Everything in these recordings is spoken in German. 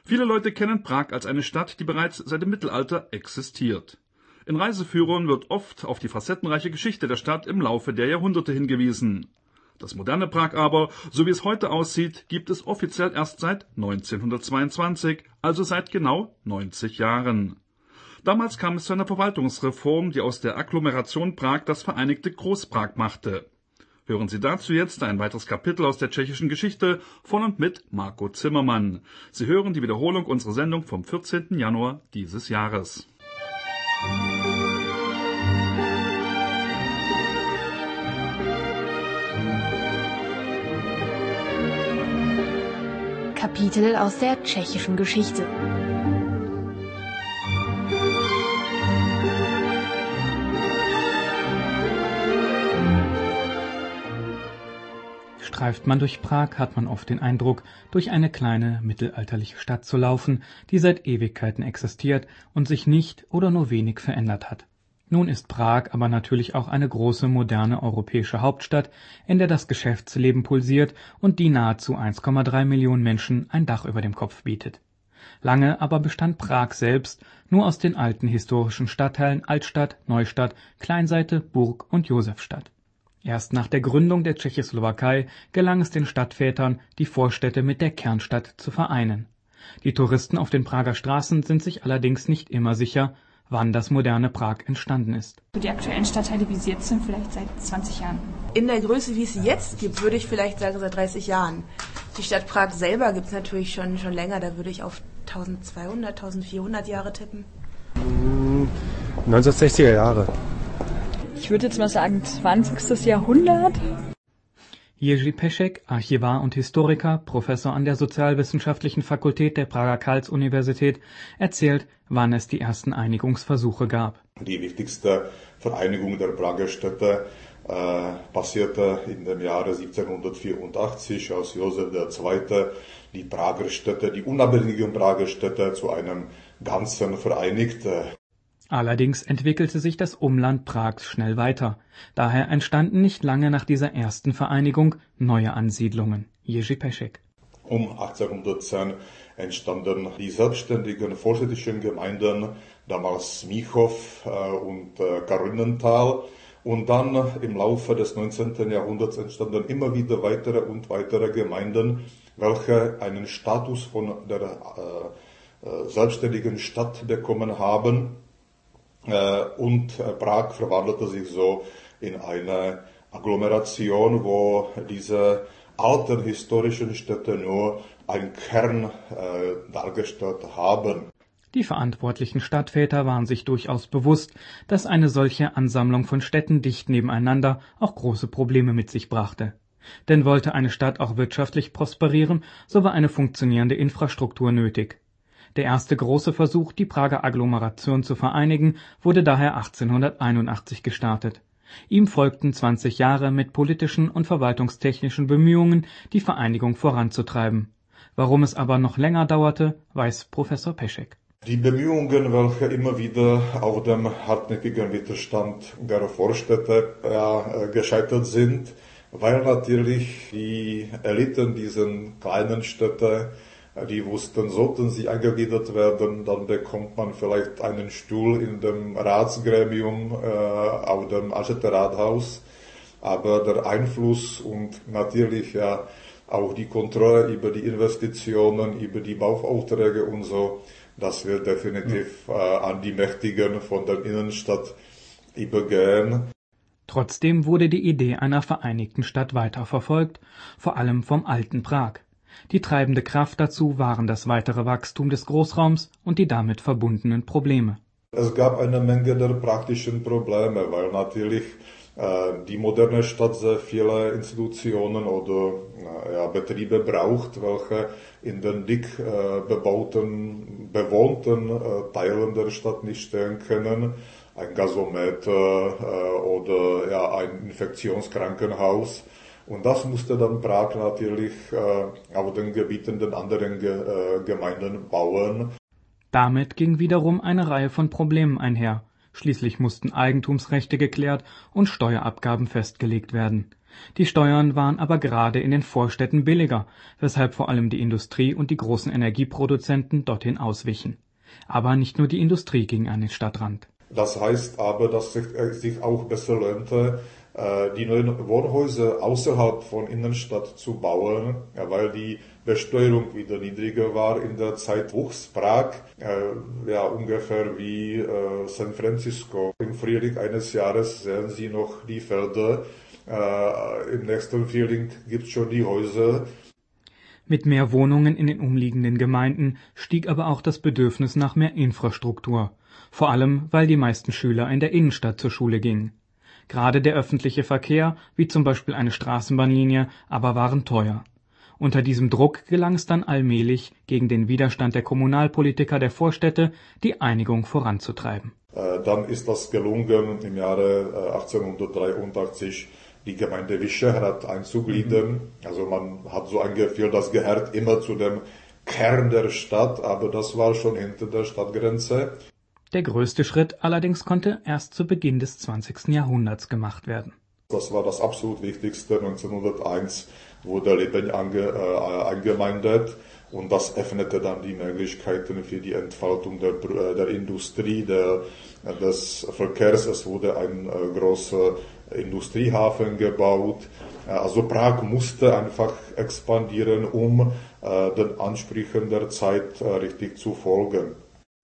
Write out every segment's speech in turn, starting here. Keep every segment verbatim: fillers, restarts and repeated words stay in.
Viele Leute kennen Prag als eine Stadt, die bereits seit dem Mittelalter existiert. In Reiseführern wird oft auf die facettenreiche Geschichte der Stadt im Laufe der Jahrhunderte hingewiesen. Das moderne Prag aber, so wie es heute aussieht, gibt es offiziell erst seit neunzehnhundertzweiundzwanzig, also seit genau neunzig Jahren. Damals kam es zu einer Verwaltungsreform, die aus der Agglomeration Prag das vereinigte Großprag machte. Hören Sie dazu jetzt ein weiteres Kapitel aus der tschechischen Geschichte von und mit Marco Zimmermann. Sie hören die Wiederholung unserer Sendung vom vierzehnten Januar dieses Jahres. Kapitel aus der tschechischen Geschichte. Streift man durch Prag, hat man oft den Eindruck, durch eine kleine mittelalterliche Stadt zu laufen, die seit Ewigkeiten existiert und sich nicht oder nur wenig verändert hat. Nun ist Prag aber natürlich auch eine große, moderne europäische Hauptstadt, in der das Geschäftsleben pulsiert und die nahezu eins Komma drei Millionen Menschen ein Dach über dem Kopf bietet. Lange aber bestand Prag selbst nur aus den alten historischen Stadtteilen Altstadt, Neustadt, Kleinseite, Burg und Josefstadt. Erst nach der Gründung der Tschechoslowakei gelang es den Stadtvätern, die Vorstädte mit der Kernstadt zu vereinen. Die Touristen auf den Prager Straßen sind sich allerdings nicht immer sicher, wann das moderne Prag entstanden ist. Die aktuellen Stadtteile, wie sie jetzt sind, vielleicht seit zwanzig Jahren. In der Größe, wie es sie jetzt gibt, würde ich vielleicht sagen seit dreißig Jahren. Die Stadt Prag selber gibt es natürlich schon, schon länger, da würde ich auf eintausendzweihundert, eintausendvierhundert Jahre tippen. neunzehnhundertsechziger Jahre. Ich würde jetzt mal sagen zwanzigstes Jahrhundert. Jerzy Peschek, Archivar und Historiker, Professor an der Sozialwissenschaftlichen Fakultät der Prager Karls-Universität, erzählt, wann es die ersten Einigungsversuche gab. Die wichtigste Vereinigung der Prager Städte äh, passierte in dem Jahre siebzehnhundertvierundachtzig, als Josef der Zweite die Prager Städte, die unabhängigen Prager Städte zu einem Ganzen vereinigte. Allerdings entwickelte sich das Umland Prags schnell weiter. Daher entstanden nicht lange nach dieser ersten Vereinigung neue Ansiedlungen. Jerzy Peschek. Um achtzehnhundertzehn entstanden die selbstständigen vorstädtischen Gemeinden, damals Smíchov und Karynenthal. Und dann im Laufe des neunzehnten Jahrhunderts entstanden immer wieder weitere und weitere Gemeinden, welche einen Status von der äh, selbstständigen Stadt bekommen haben. Und Prag verwandelte sich so in eine Agglomeration, wo diese alten historischen Städte nur einen Kern äh, dargestellt haben. Die verantwortlichen Stadtväter waren sich durchaus bewusst, dass eine solche Ansammlung von Städten dicht nebeneinander auch große Probleme mit sich brachte. Denn wollte eine Stadt auch wirtschaftlich prosperieren, so war eine funktionierende Infrastruktur nötig. Der erste große Versuch, die Prager Agglomeration zu vereinigen, wurde daher achtzehnhunderteinundachtzig gestartet. Ihm folgten zwanzig Jahre mit politischen und verwaltungstechnischen Bemühungen, die Vereinigung voranzutreiben. Warum es aber noch länger dauerte, weiß Professor Peschek. Die Bemühungen, welche immer wieder auf dem hartnäckigen Widerstand der Vorstädte ja, gescheitert sind, weil natürlich die Eliten dieser kleinen Städte, die wussten, sollten sie eingegliedert werden, dann bekommt man vielleicht einen Stuhl in dem Ratsgremium äh, auf dem Alten Rathaus. Aber der Einfluss und natürlich ja auch die Kontrolle über die Investitionen, über die Bauaufträge und so, das wird definitiv äh, an die Mächtigen von der Innenstadt übergehen. Trotzdem wurde die Idee einer vereinigten Stadt weiterverfolgt, vor allem vom alten Prag. Die treibende Kraft dazu waren das weitere Wachstum des Großraums und die damit verbundenen Probleme. Es gab eine Menge der praktischen Probleme, weil natürlich äh, die moderne Stadt sehr viele Institutionen oder äh, ja, Betriebe braucht, welche in den dick äh, bebauten, bewohnten äh, Teilen der Stadt nicht stehen können. Ein Gasometer äh, oder ja, ein Infektionskrankenhaus. Und das musste dann Prag natürlich äh, auf den Gebieten der anderen Ge äh, Gemeinden bauen. Damit ging wiederum eine Reihe von Problemen einher. Schließlich mussten Eigentumsrechte geklärt und Steuerabgaben festgelegt werden. Die Steuern waren aber gerade in den Vorstädten billiger, weshalb vor allem die Industrie und die großen Energieproduzenten dorthin auswichen. Aber nicht nur die Industrie ging an den Stadtrand. Das heißt aber, dass es sich auch besser löhnte, die neuen Wohnhäuser außerhalb von Innenstadt zu bauen, weil die Besteuerung wieder niedriger war. In der Zeit wuchs Prag ja ungefähr wie San Francisco. Im Frühling eines Jahres sehen Sie noch die Felder, im nächsten Frühling gibt es schon die Häuser. Mit mehr Wohnungen in den umliegenden Gemeinden stieg aber auch das Bedürfnis nach mehr Infrastruktur, vor allem weil die meisten Schüler in der Innenstadt zur Schule gingen. Gerade der öffentliche Verkehr, wie zum Beispiel eine Straßenbahnlinie, aber waren teuer. Unter diesem Druck gelang es dann allmählich, gegen den Widerstand der Kommunalpolitiker der Vorstädte die Einigung voranzutreiben. Dann ist das gelungen, im Jahre achtzehnhundertdreiundachtzig die Gemeinde Vyšehrad einzugliedern. Also man hat so ein Gefühl, das gehört immer zu dem Kern der Stadt, aber das war schon hinter der Stadtgrenze. Der größte Schritt allerdings konnte erst zu Beginn des zwanzigsten Jahrhunderts gemacht werden. Das war das absolut Wichtigste. neunzehnhunderteins wurde Libeň ange, äh, eingemeindet und das öffnete dann die Möglichkeiten für die Entfaltung der, der Industrie, der, des Verkehrs. Es wurde ein äh, großer Industriehafen gebaut. Also Prag musste einfach expandieren, um äh, den Ansprüchen der Zeit äh, richtig zu folgen.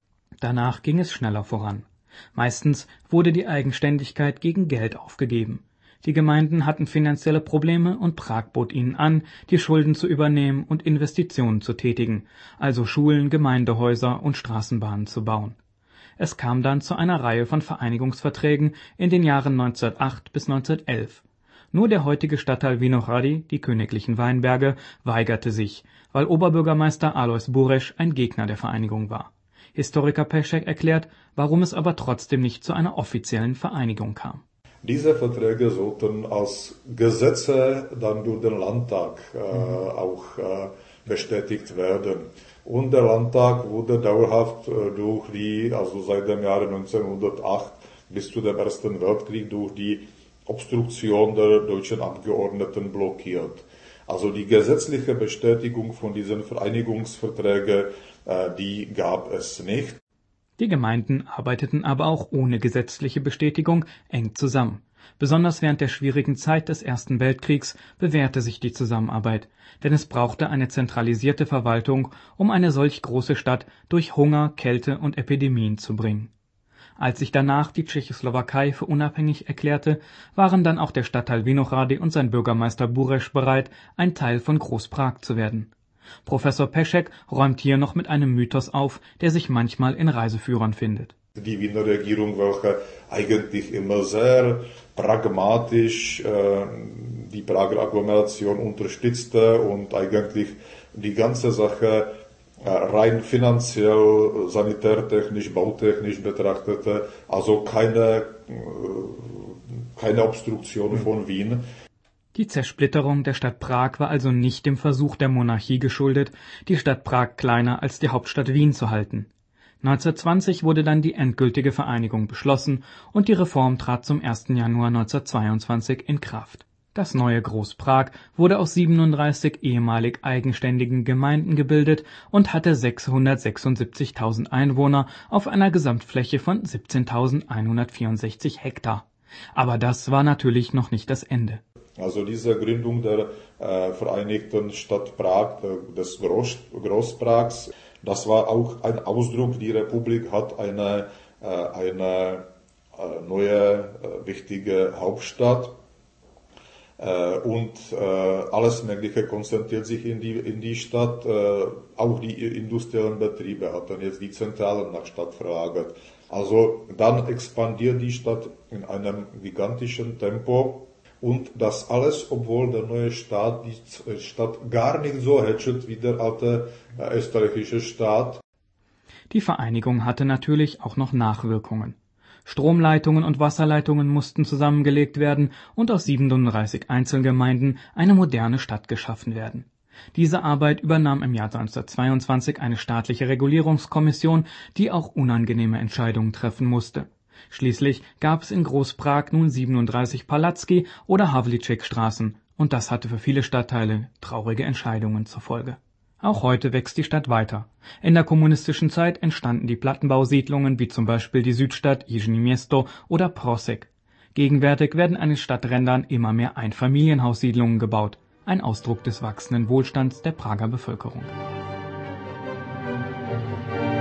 Danach ging es schneller voran. Meistens wurde die Eigenständigkeit gegen Geld aufgegeben. Die Gemeinden hatten finanzielle Probleme und Prag bot ihnen an, die Schulden zu übernehmen und Investitionen zu tätigen, also Schulen, Gemeindehäuser und Straßenbahnen zu bauen. Es kam dann zu einer Reihe von Vereinigungsverträgen in den Jahren neunzehnhundertacht bis neunzehnhundertelf. Nur der heutige Stadtteil Vinohrady, die königlichen Weinberge, weigerte sich, weil Oberbürgermeister Alois Bureš ein Gegner der Vereinigung war. Historiker Pešek erklärt, warum es aber trotzdem nicht zu einer offiziellen Vereinigung kam. Diese Verträge sollten als Gesetze dann durch den Landtag äh, auch äh, bestätigt werden. Und der Landtag wurde dauerhaft äh, durch die, also seit dem Jahre neunzehnhundertacht bis zu dem Ersten Weltkrieg, durch die Obstruktion der deutschen Abgeordneten blockiert. Also die gesetzliche Bestätigung von diesen Vereinigungsverträgen, äh, die gab es nicht. Die Gemeinden arbeiteten aber auch ohne gesetzliche Bestätigung eng zusammen. Besonders während der schwierigen Zeit des Ersten Weltkriegs bewährte sich die Zusammenarbeit, denn es brauchte eine zentralisierte Verwaltung, um eine solch große Stadt durch Hunger, Kälte und Epidemien zu bringen. Als sich danach die Tschechoslowakei für unabhängig erklärte, waren dann auch der Stadtteil Vinohrady und sein Bürgermeister Bureš bereit, ein Teil von Groß-Prag zu werden. Professor Pešek räumt hier noch mit einem Mythos auf, der sich manchmal in Reiseführern findet. Die Wiener Regierung, welche eigentlich immer sehr pragmatisch äh, die Prager Agglomeration unterstützte und eigentlich die ganze Sache äh, rein finanziell, sanitärtechnisch, bautechnisch betrachtete, also keine, äh, keine Obstruktion von Wien. Die Zersplitterung der Stadt Prag war also nicht dem Versuch der Monarchie geschuldet, die Stadt Prag kleiner als die Hauptstadt Wien zu halten. neunzehnhundertzwanzig wurde dann die endgültige Vereinigung beschlossen und die Reform trat zum ersten Januar neunzehnhundertzweiundzwanzig in Kraft. Das neue Groß-Prag wurde aus siebenunddreißig ehemalig eigenständigen Gemeinden gebildet und hatte sechshundertsechsundsiebzigtausend Einwohner auf einer Gesamtfläche von siebzehntausendeinhundertvierundsechzig Hektar. Aber das war natürlich noch nicht das Ende. Also diese Gründung der äh, Vereinigten Stadt Prag, äh, des Groß, Groß-Prags, das war auch ein Ausdruck, die Republik hat eine, äh, eine äh, neue, äh, wichtige Hauptstadt äh, und äh, alles Mögliche konzentriert sich in die, in die Stadt. Äh, auch die industriellen Betriebe hatten jetzt die Zentralen nach Stadt verlagert. Also dann expandiert die Stadt in einem gigantischen Tempo. Und das alles, obwohl der neue Staat die Stadt gar nicht so hätschelt wie der alte äh, österreichische Staat. Die Vereinigung hatte natürlich auch noch Nachwirkungen. Stromleitungen und Wasserleitungen mussten zusammengelegt werden und aus siebenunddreißig Einzelgemeinden eine moderne Stadt geschaffen werden. Diese Arbeit übernahm im Jahr neunzehnhundertzweiundzwanzig eine staatliche Regulierungskommission, die auch unangenehme Entscheidungen treffen musste. Schließlich gab es in Großprag nun siebenunddreißig Palacky- oder Havlicek-Straßen, und das hatte für viele Stadtteile traurige Entscheidungen zur Folge. Auch heute wächst die Stadt weiter. In der kommunistischen Zeit entstanden die Plattenbausiedlungen wie zum Beispiel die Südstadt Jižní Město oder Prosek. Gegenwärtig werden an den Stadträndern immer mehr Einfamilienhaussiedlungen gebaut, ein Ausdruck des wachsenden Wohlstands der Prager Bevölkerung.